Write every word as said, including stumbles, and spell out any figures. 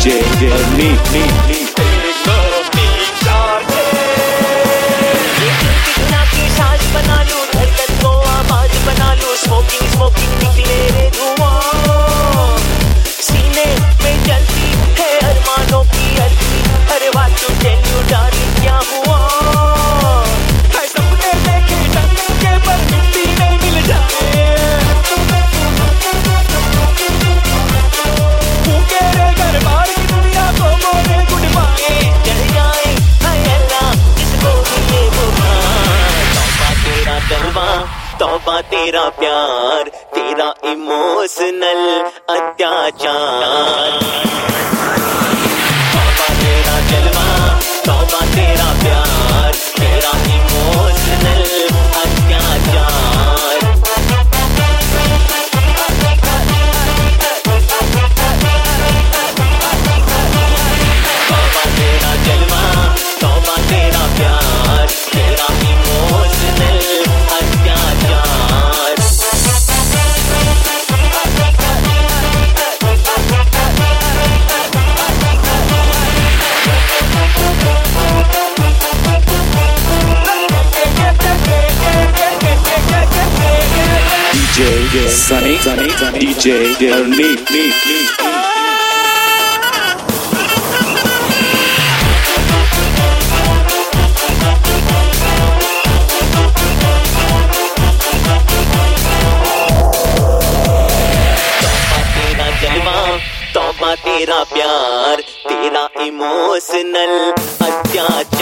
DJ अर्नी नी नी सांस बना लूं, धड़कन को आवाज बना लूं, स्मोकिंग स्मोकिंग निकले रे धुआं, सीने में जलती है अरमानों की अर्जी, अरे बात तू टेल यू डार्लिंग क्या हुआ, है सपने देखे टंग के पर मिट्टी नहीं मिल जाए, भूखे रे घर बार की दुनिया को बोले गुड बाय, चढ़ जाए हाय अल्लाह जिसको मिले वो तेरा जलवा, तौबा तेरा प्यार, तेरा इमोशनल अत्याचार, तौबा तेरा जलवा, तौबा तेरा प्यार, तेरा इमोशनल अत्याचार, तौबा तेरा जलवा, तौबा तेरा प्यार, तेरा इमोशनल अत्याचार, डीजे सनी सनी डीजे अर्नी नी नी तौबा तेरा प्यार, तेरा इमोशनल अत्याचार।